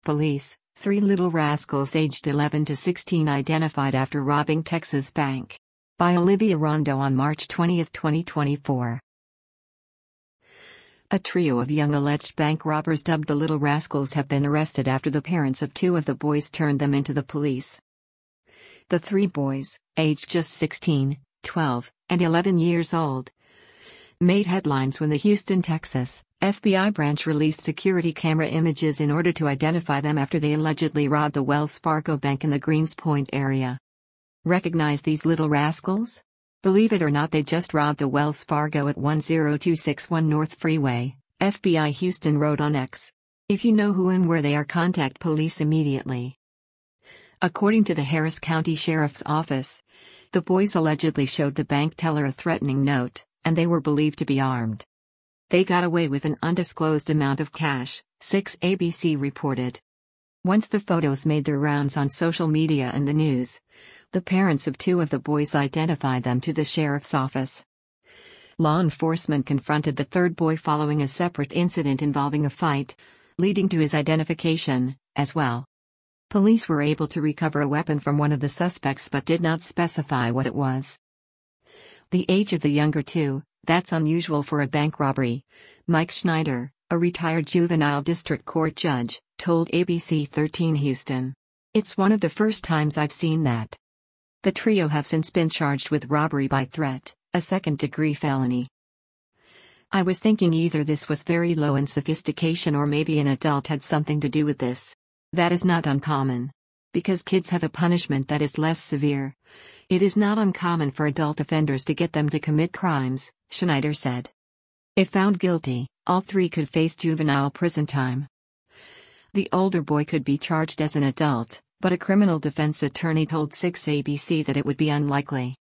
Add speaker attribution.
Speaker 1: police, three little rascals aged 11 to 16 identified after robbing Texas bank. By Olivia Rondo on March 20, 2024. A trio of young alleged bank robbers dubbed the Little Rascals have been arrested after the parents of two of the boys turned them into the police. The three boys, aged just 16, 12, and 11 years old, made headlines when the Houston, Texas, FBI branch released security camera images in order to identify them after they allegedly robbed the Wells Fargo Bank in the Greenspoint area. Recognize these little rascals? Believe it or not, they just robbed the Wells Fargo at 10261 North Freeway, FBI Houston wrote on X. If you know who and where they are, contact police immediately. According to the Harris County Sheriff's Office, the boys allegedly showed the bank teller a threatening note, and they were believed to be armed. They got away with an undisclosed amount of cash, 6ABC reported. Once the photos made their rounds on social media and the news, the parents of two of the boys identified them to the sheriff's office. Law enforcement confronted the third boy following a separate incident involving a fight, leading to his identification, as well. Police were able to recover a weapon from one of the suspects but did not specify what it was. The age of the younger two, that's unusual for a bank robbery, Mike Schneider, a retired juvenile district court judge, told ABC 13 Houston. It's one of the first times I've seen that. The trio have since been charged with robbery by threat, a second-degree felony. I was thinking either this was very low in sophistication or maybe an adult had something to do with this. That is not uncommon. Because kids have a punishment that is less severe, it is not uncommon for adult offenders to get them to commit crimes, Schneider said. If found guilty, all three could face juvenile prison time. The older boy could be charged as an adult, but a criminal defense attorney told 6ABC that it would be unlikely.